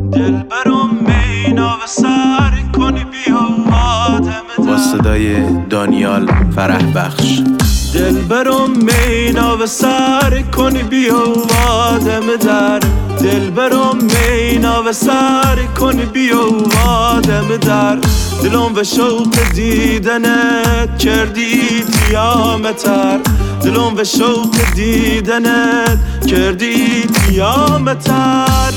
دلبرم مینا و سر کنی بیا آدم با صدای دانیال فرح بخش. دلبرم مینا و سر کنی بیا آدم در دلبرم مینا و سر کنی بیا آدم در دلم و شوق دیدنت کردی قیامتر دلم و شوق دیدنت کردی قیامتر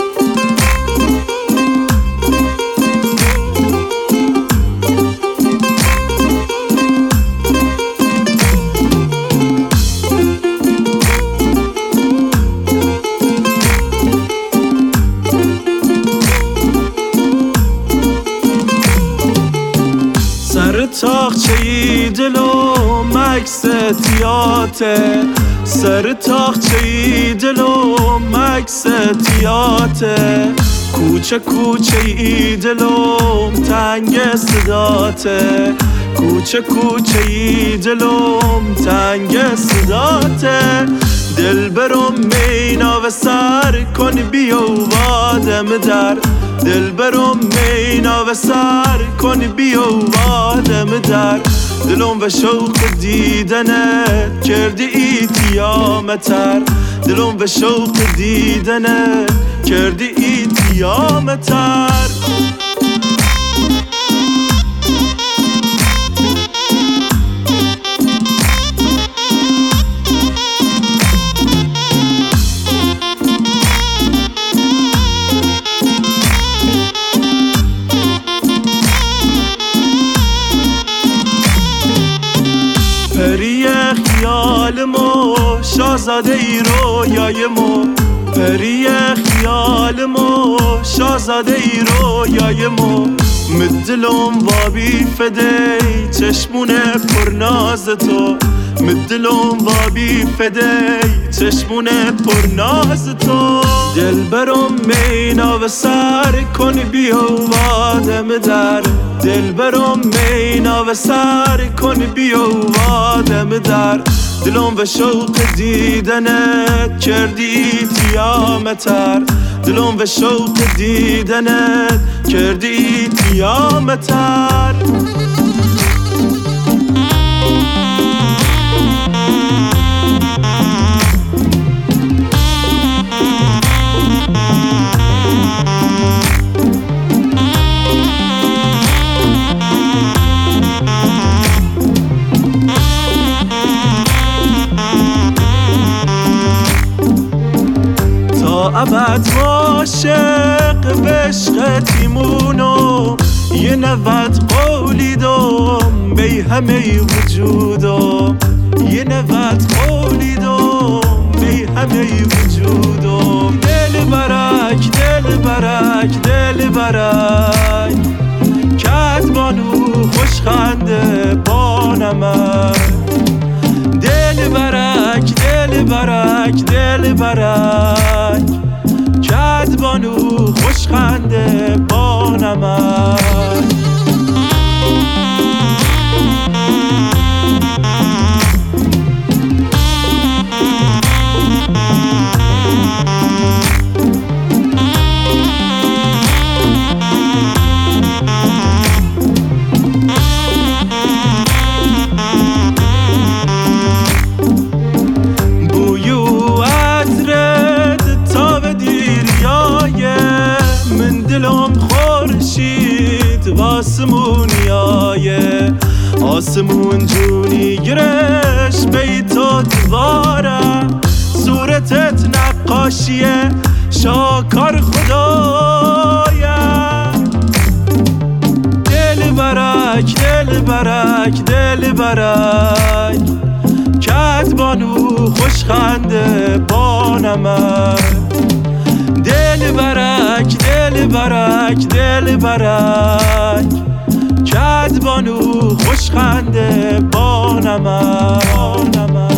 سر تاقچه‌ی دلم عکس تیاته سر تاقچه‌ی دلم عکس تیاته کوچه کوچه ای دلم تنگ صداته کوچه کوچه ای دلم تنگ صداته دلبرم مینا و سر کن بیا آدم در دلبرم مینا و سر کن بیا آدم در دلم و شوق دیدنت کردی ای قیامتر دلم و شوق دیدنت کردی ای قیامتر پری خیال ما شاهزاده ای رویای ما پری خیال ما شاهزاده ای رویای ما مدلم وابی فدی چشمونه پرناز تو مدلم وابی فدی چشمونه پرناز تو دلبرم مینا و سر کن بیا آدم در دلبرم مینا و سر کن بیا آدم در دلم و شوق دیدنت کردی قیامتر دلم و شوق دیدنت کردی قیامتر ابد عاشق به عشقتیمونو یه نوت قولیدم بی همه وجودم یه نوت قولیدم بی همه وجودم دل برک دل برک دل برک کدبانو خوشخنده با نمک دل برک دل برک دل برک کدبانو خوشخنده با نمک دلم خورشید آسمونیایه آسمون جونی گرش بیتا دواره صورتت نقاشیه شاکر خدایه دل برک دل برک دل برک کدبانو خوشخنده با نمک دل برک دل برک دل برک کدبانو خوشخنده با نمک